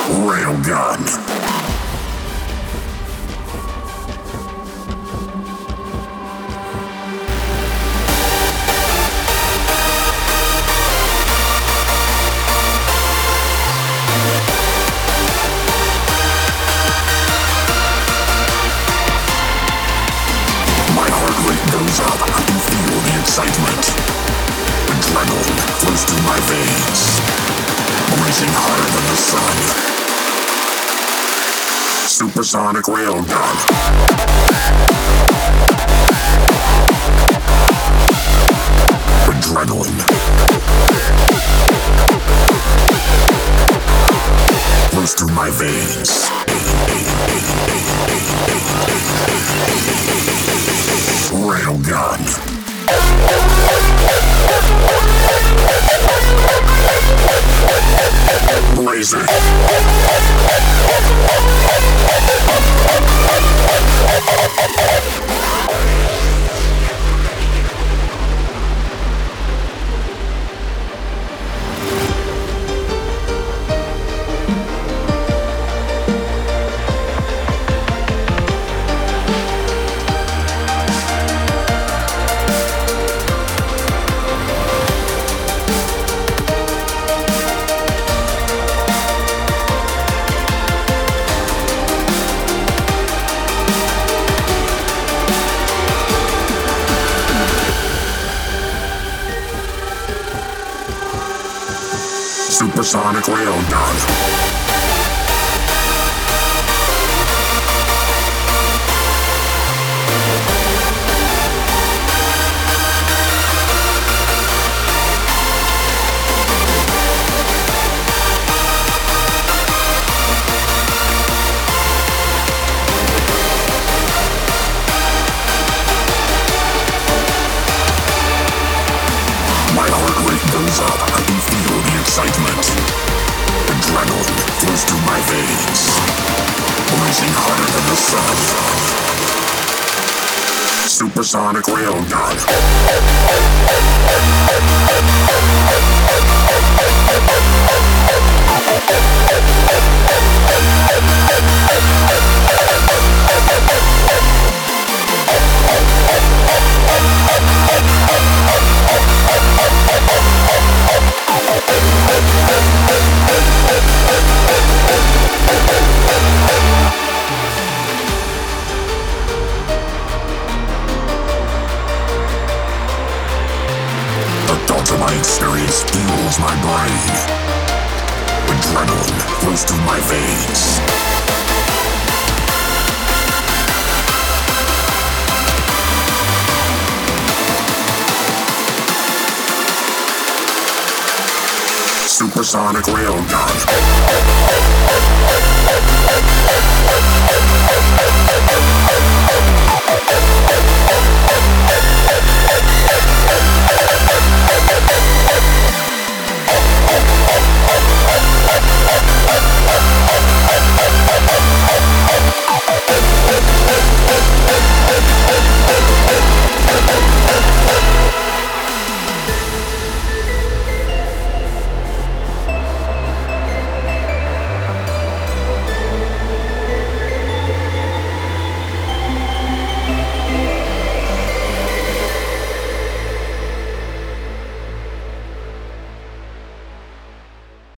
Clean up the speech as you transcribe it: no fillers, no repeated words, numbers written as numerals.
Railgun. My heart rate goes up. I can feel the excitement. Adrenaline flows through my veins, racing higher than the sun. Supersonic railgun. Adrenaline flows through my veins. Railgun. Laser. Supersonic railgun. My heart rate goes up. I can feel the excitement. Adrenaline flows through my veins, racing harder than the sun. Supersonic railgun. The thoughts of my experience fuels my brain. Adrenaline flows through my veins. Supersonic railgun.